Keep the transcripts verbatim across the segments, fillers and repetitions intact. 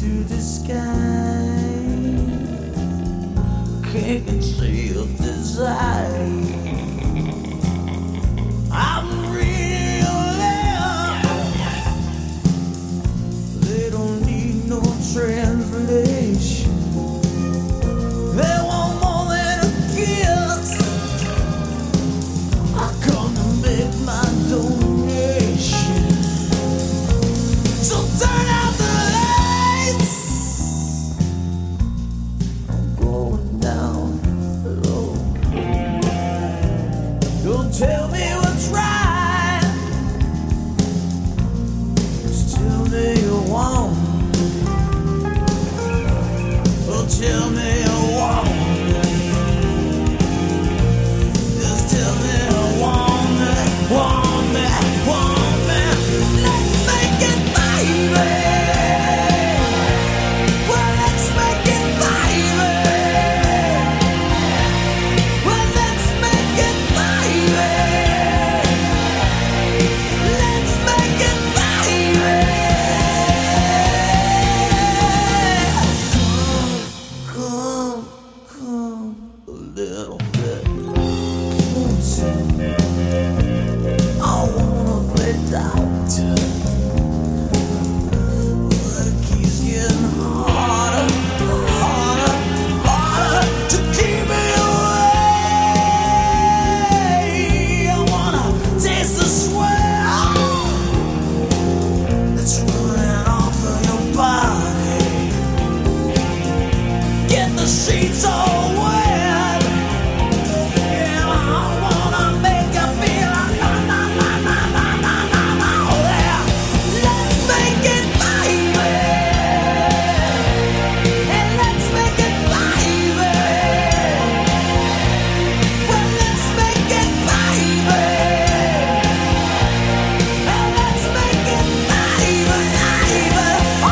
through the sky. Can't conceal desire. I'm real love. They don't need no translation. They want more than a kiss. I come to make my donation. So turn out the lights. I'm going down low. Don't tell me what's right. Just tell me you want. Oh, tell me you want. Just tell me you want me, want me, want me. Let's make it, baby. Well, let's make it, baby. Well, let's make it, baby. Let's make it, baby. Come, come, come a little bit closer. I wanna play doctor. But it keeps getting harder, harder, harder to keep me away. I wanna taste the sweat that's running off of your body. Get the sheets all wet. Yeah, I wanna make you feel like na na na na na na na na. Oh yeah, let's make it, baby. And let's make it, baby. Well, let's make it, baby. And let's make it, baby, baby. Oh.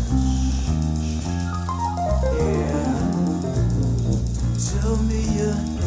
Tell me you